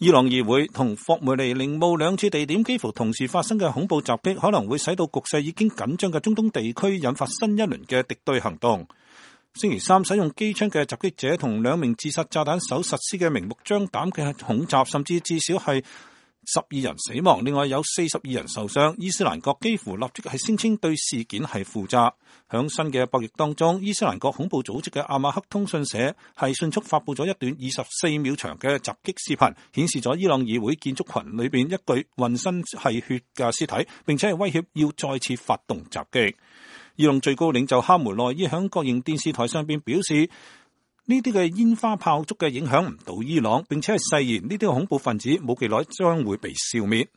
伊朗議會同霍梅尼陵墓兩處地點幾乎同時發生嘅恐怖襲擊，可能會使到局勢已經緊張嘅中東地區引發新一輪嘅敵對行動。星期三，使用機槍嘅襲擊者同兩名自殺炸彈手實施嘅明目張膽嘅恐襲，甚至至少係12人死亡，另外有42人受傷。伊斯蘭國幾乎立即係聲稱對事件係負責。響新嘅博弈當中，伊斯蘭國恐怖組織嘅阿馬克通訊社係迅速發佈咗一段24秒長嘅襲擊視頻，顯示咗伊朗議會建築群裏邊一具渾身係血嘅屍體，並且係威脅要再次發動襲擊。伊朗最高領袖哈梅內伊響國營電視台上邊表示，呢啲嘅煙花炮竹嘅影響唔到伊朗，並且係誓言呢啲恐怖分子冇幾耐將會被消滅。